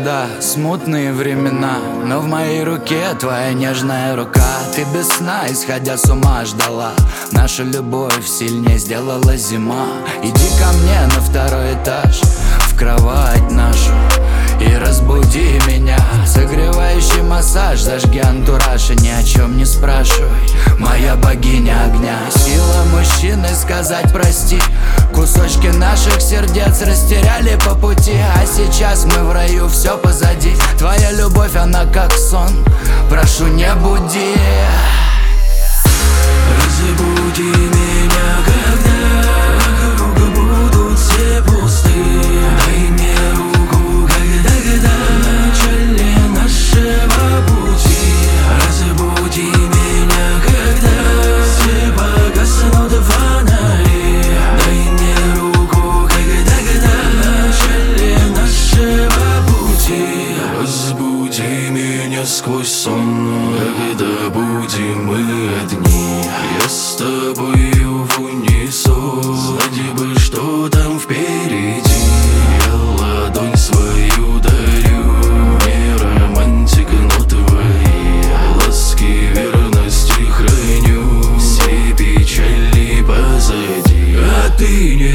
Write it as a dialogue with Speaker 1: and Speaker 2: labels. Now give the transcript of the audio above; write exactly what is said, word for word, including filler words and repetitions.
Speaker 1: года, смутные времена, но в моей руке твоя нежная рука. Ты без сна, исходя с ума, ждала. Наша любовь сильнее сделала зима. Иди ко мне на второй этаж, в кровать нашу, и разбуди меня. Согревающий массаж, зажги антураж и ни о чем не спрашивай, моя богиня огня. Сила мужчины сказать прости. Кусочки наших сердец растеряли по пути, а сейчас мы в раю, все позади. Твоя любовь, она как сон, прошу, не буди.
Speaker 2: Разбуди меня, когда вокруг будут все пусты. Дай мне руку, когда, когда в начале нашего пути. Разбуди меня, когда все погаснут фонари. Дай мне руку, когда, когда в начале нашего пути. Разбуди меня сквозь сон, когда будем мы одни. Я с тобою в унисон, знать бы, что там впереди. Я ладонь свою дарю, не романтик, но твои ласки верности храню. Все печали позади, а ты не